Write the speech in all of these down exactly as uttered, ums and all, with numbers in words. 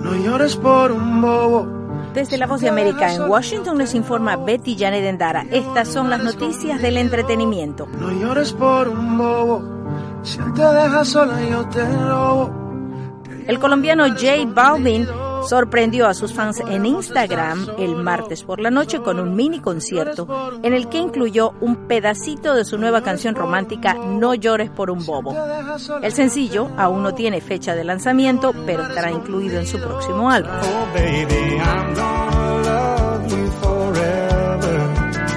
No llores por un bobo. Desde La Voz de América en Washington les informa Betty Janet Endara. Estas son las noticias del entretenimiento. No llores por un bobo. Si él te deja sola, yo te robo. El colombiano J Balvin sorprendió a sus fans en Instagram el martes por la noche con un mini concierto en el que incluyó un pedacito de su nueva canción romántica No llores por un bobo. El sencillo aún no tiene fecha de lanzamiento, pero estará incluido en su próximo álbum. Oh, baby, I'm gonna love you forever,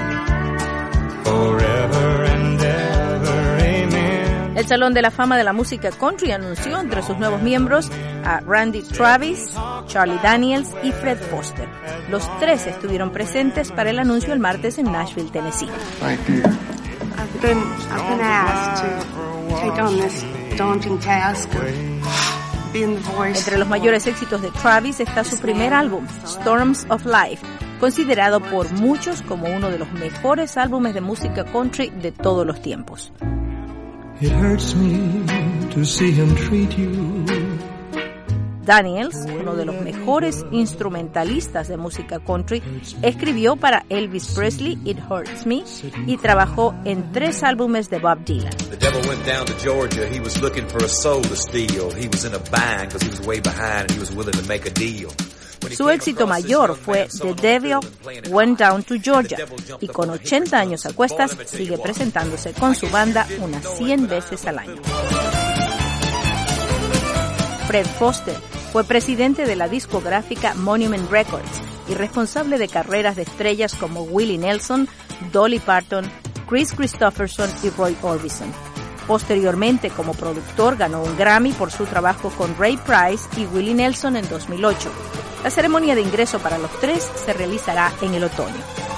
forever and ever, amen. El Salón de la Fama de la Música Country anunció entre sus nuevos miembros a Randy Travis, Charlie Daniels y Fred Foster. Los tres estuvieron presentes para el anuncio el martes en Nashville, Tennessee. Thank you. I've been, I've been asked to take on this daunting task of being the voice. Entre los mayores éxitos de Travis está su primer álbum, Storms of Life, considerado por muchos como uno de los mejores álbumes de música country de todos los tiempos. It hurts me to see him treat you. Daniels, uno de los mejores instrumentalistas de música country, escribió para Elvis Presley It Hurts Me y trabajó en tres álbumes de Bob Dylan. The devil went down to Georgia. He was looking for a soul to steal. He was in a bind because he was way behind and he was willing to make a deal. Su éxito mayor fue The Devil Went Down to Georgia y con ochenta años a cuestas sigue presentándose con su banda unas cien veces al año. Fred Foster fue presidente de la discográfica Monument Records y responsable de carreras de estrellas como Willie Nelson, Dolly Parton, Chris Christopherson y Roy Orbison. Posteriormente, como productor, ganó un Grammy por su trabajo con Ray Price y Willie Nelson en dos mil ocho. La ceremonia de ingreso para los tres se realizará en el otoño.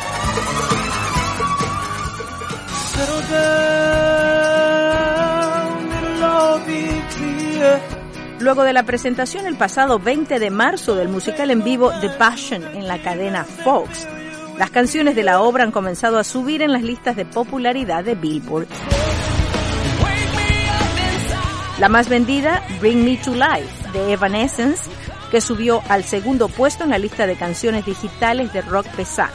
Luego de la presentación el pasado veinte de marzo del musical en vivo The Passion en la cadena Fox, las canciones de la obra han comenzado a subir en las listas de popularidad de Billboard. La más vendida, Bring Me to Life, de Evanescence, que subió al segundo puesto en la lista de canciones digitales de rock pesado.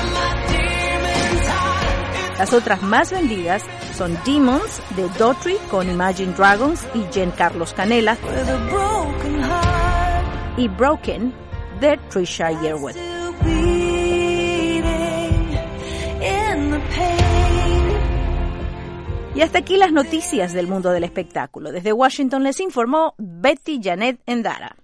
Las otras más vendidas son Demons, de Daughtry con Imagine Dragons y Giancarlo Canella, y Broken, de Trisha Yearwood. Y hasta aquí las noticias del mundo del espectáculo. Desde Washington les informó Betty Janet Endara.